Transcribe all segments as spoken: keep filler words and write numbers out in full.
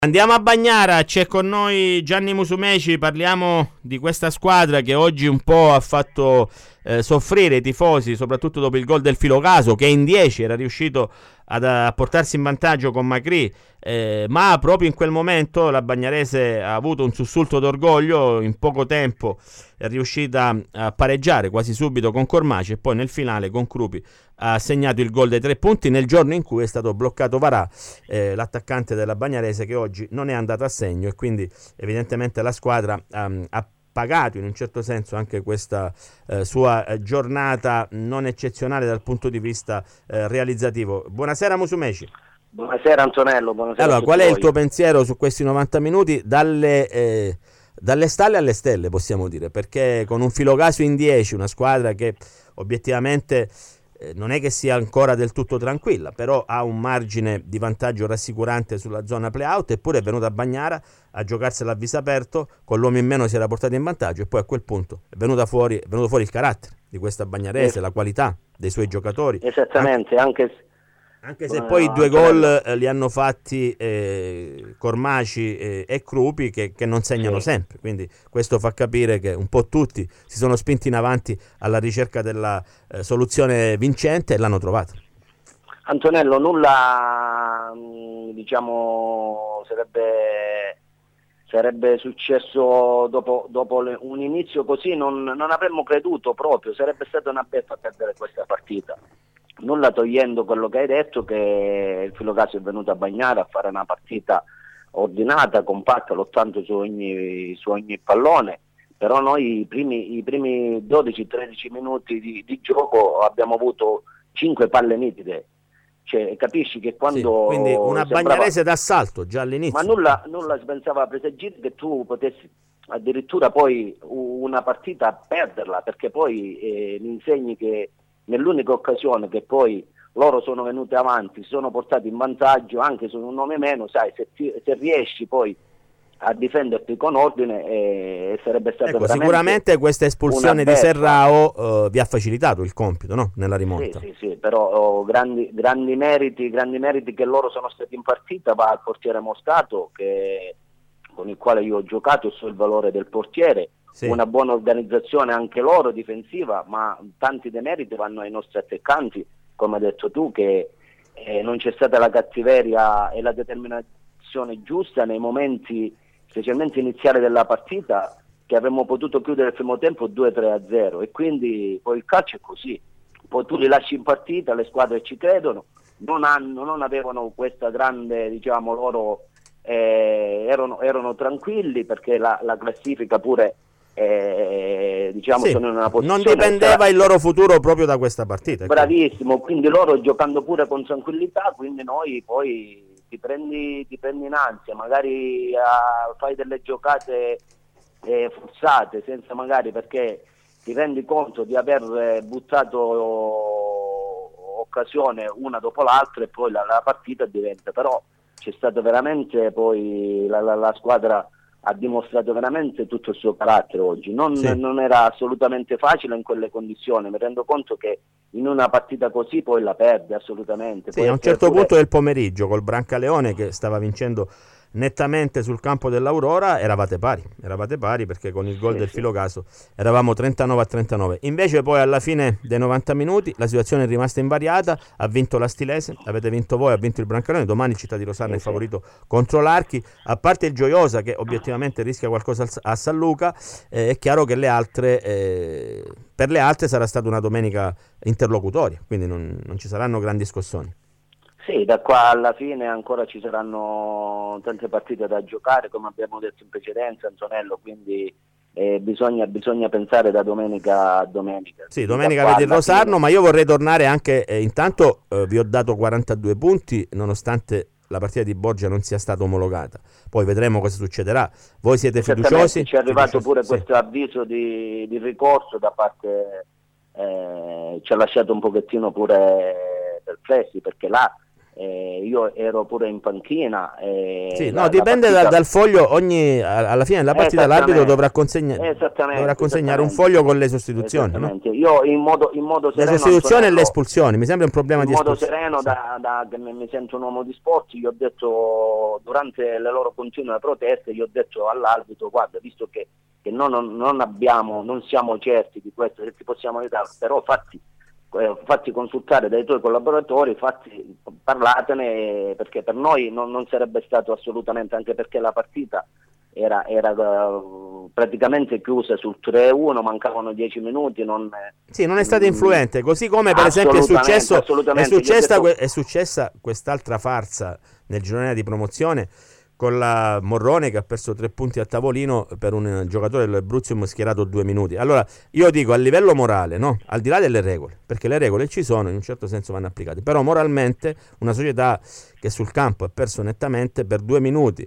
Andiamo a Bagnara, c'è con noi Gianni Musumeci, parliamo di questa squadra che oggi un po' ha fatto eh, soffrire i tifosi, soprattutto dopo il gol del Filocaso, che in dieci era riuscito ad, a portarsi in vantaggio con Macri, eh, ma proprio in quel momento la Bagnarese ha avuto un sussulto d'orgoglio, in poco tempo è riuscita a pareggiare quasi subito con Cormaci e poi nel finale con Krupi ha segnato il gol dei tre punti nel giorno in cui è stato bloccato Varà, eh, l'attaccante della Bagnarese, che oggi non è andato a segno, e quindi evidentemente la squadra um, ha pagato in un certo senso anche questa eh, sua eh, giornata non eccezionale dal punto di vista eh, realizzativo. Buonasera Musumeci. Buonasera Antonello, buonasera. Allora, qual è voi. il tuo pensiero su questi novanta minuti dalle, eh, dalle stalle alle stelle, possiamo dire, perché con un Filocaso in dieci, una squadra che obiettivamente eh, non è che sia ancora del tutto tranquilla, però ha un margine di vantaggio rassicurante sulla zona play-out, eppure è venuta a Bagnara a giocarsela a viso aperto, con l'uomo in meno si era portato in vantaggio, e poi a quel punto è venuta fuori, è venuto fuori il carattere di questa Bagnarese, eh. la qualità dei suoi giocatori. Esattamente, anche, anche Anche se poi i due gol eh, li hanno fatti eh, Cormaci eh, e Krupi, che, che non segnano sì. sempre, quindi questo fa capire che un po' tutti si sono spinti in avanti alla ricerca della eh, soluzione vincente e l'hanno trovata. Antonello, nulla diciamo sarebbe, sarebbe successo dopo, dopo le, un inizio così, non, non avremmo creduto proprio, sarebbe stata una beffa perdere questa partita. Nulla togliendo quello che hai detto, che il Filocaso è venuto a Bagnara a fare una partita ordinata, compatta, lottando su ogni, su ogni pallone, però noi i primi, i primi dodici tredici minuti di, di gioco abbiamo avuto cinque palle nitide, cioè capisci che quando... Sì, quindi una sembrava... Bagnarese d'assalto già all'inizio. Ma nulla, nulla si pensava a presagire che tu potessi addirittura poi una partita perderla, perché poi eh, mi insegni che nell'unica occasione che poi loro sono venuti avanti, si sono portati in vantaggio anche su un nome meno, sai, se, ti, se riesci poi a difenderti con ordine eh, sarebbe stato ecco, veramente sicuramente questa espulsione di Serrao uh, vi ha facilitato il compito, no? Nella rimonta. Sì, sì, sì, però oh, grandi, grandi meriti, grandi meriti che loro sono stati in partita va al portiere Moscato, che, con il quale io ho giocato e so il valore del portiere. Sì. Una buona organizzazione anche loro difensiva, ma tanti demeriti vanno ai nostri attaccanti, come hai detto tu, che eh, non c'è stata la cattiveria e la determinazione giusta nei momenti specialmente iniziali della partita, che avremmo potuto chiudere il primo tempo due tre a zero, e quindi poi il calcio è così, poi tu li lasci in partita, le squadre ci credono, non, hanno, non avevano questa grande, diciamo loro eh, erano, erano tranquilli, perché la, la classifica pure Eh, diciamo sì, sono in una posizione, non dipendeva sarà... il loro futuro proprio da questa partita. Bravissimo, quindi loro giocando pure con tranquillità, quindi noi poi ti prendi, ti prendi in ansia, magari uh, fai delle giocate eh, forzate, senza magari, perché ti rendi conto di aver buttato occasione una dopo l'altra, e poi la, la partita diventa, però c'è stato veramente poi la, la, la squadra ha dimostrato veramente tutto il suo carattere oggi, non, sì. non era assolutamente facile in quelle condizioni, mi rendo conto che in una partita così poi la perde assolutamente. Sì, a un certo pure... punto del pomeriggio col Brancaleone, che stava vincendo nettamente sul campo dell'Aurora, eravate pari, eravate pari perché con il gol sì, del sì. Filocaso eravamo trentanove a trentanove, invece poi alla fine dei novanta minuti la situazione è rimasta invariata, ha vinto la Stilese, avete vinto voi, ha vinto il Brancaleone, domani Città di Rosarno sì, è favorito sì. contro l'Archi, a parte il Gioiosa che obiettivamente rischia qualcosa a San Luca, eh, è chiaro che le altre eh, per le altre sarà stata una domenica interlocutoria, quindi non, non ci saranno grandi scossoni. Sì, da qua alla fine ancora ci saranno tante partite da giocare, come abbiamo detto in precedenza, Antonello, quindi eh, bisogna, bisogna pensare da domenica a domenica. Sì, domenica avete il Rosarno, fine... ma io vorrei tornare anche, eh, intanto eh, vi ho dato quarantadue punti, nonostante la partita di Borgia non sia stata omologata, poi vedremo cosa succederà. Voi siete fiduciosi? Ci è arrivato fiduciosi? pure sì. questo avviso di, di ricorso da parte, eh, ci ha lasciato un pochettino pure perplessi, perché là eh, io ero pure in panchina. Eh, sì, la, no, dipende partita... dal, dal foglio, ogni, alla fine della partita l'arbitro dovrà, consegna... dovrà consegnare un foglio con le sostituzioni. No? Io in modo, in modo sereno, le sostituzioni Antonello, e le espulsioni, mi sembra un problema in di modo espulsione. sereno, sì. da, da, che mi sento un uomo di sport, gli ho detto durante le loro continue proteste, gli ho detto all'arbitro: guarda, visto che, che non, non abbiamo, non siamo certi di questo, se ti possiamo aiutare, però fatti Eh, fatti consultare dai tuoi collaboratori, fatti, parlatene, perché per noi non, non sarebbe stato assolutamente, anche perché la partita era, era uh, praticamente chiusa sul tre a uno, mancavano dieci minuti. Non, sì, non è stata influente, così come per esempio è successo è successa, detto... è successa quest'altra farsa nel girone di promozione con la Morrone, che ha perso tre punti a tavolino per un giocatore del Bruzium schierato due minuti. Allora, io dico, a livello morale, no? Al di là delle regole, perché le regole ci sono, in un certo senso vanno applicate, però moralmente una società che sul campo ha perso nettamente per due minuti,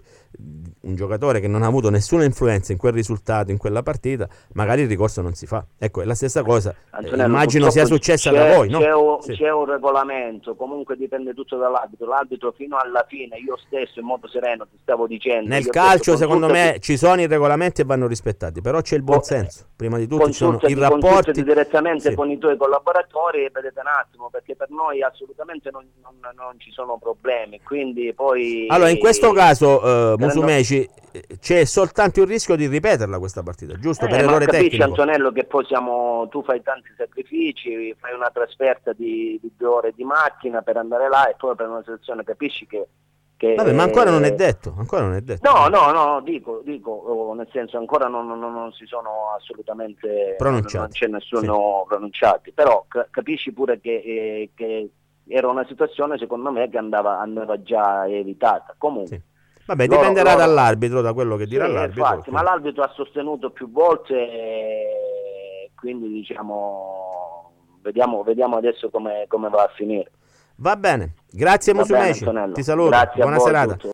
un giocatore che non ha avuto nessuna influenza in quel risultato, in quella partita, magari il ricorso non si fa. Ecco, è la stessa cosa. Antonello, eh, immagino sia successa da voi, no? C'è un, sì. c'è un regolamento, comunque dipende tutto dall'arbitro. L'arbitro fino alla fine, io stesso in modo sereno ti stavo dicendo. Nel calcio, detto, secondo me, ci sono i regolamenti e vanno rispettati, però c'è il buonsenso. Prima di tutto ci sono i rapporti. Consultati direttamente sì. con i tuoi collaboratori e vedete un attimo, perché per noi assolutamente non, non, non ci sono problemi. Quindi poi. Allora, in questo caso, uh, Musumeci, c'è soltanto il rischio di ripeterla questa partita, giusto? Eh, per errore capisci, tecnico. Antonello, che poi siamo, tu fai tanti sacrifici, fai una trasferta di, di due ore di macchina per andare là e poi per una selezione, capisci che. che Vabbè, ma ancora non è detto, ancora non è detto. No, no, no, dico, dico oh, nel senso ancora non, non, non si sono assolutamente pronunciati. Non c'è nessuno sì. pronunciati, però capisci pure che, eh, che era una situazione secondo me che andava, andava già evitata. Comunque. Sì. Vabbè, loro, dipenderà loro... dall'arbitro, da quello che dirà sì, l'arbitro. Infatti, ma l'arbitro ha sostenuto più volte, e quindi diciamo vediamo, vediamo adesso come, come va a finire. Va bene, grazie Musumeci, ti saluto, grazie, buona serata. Tutto.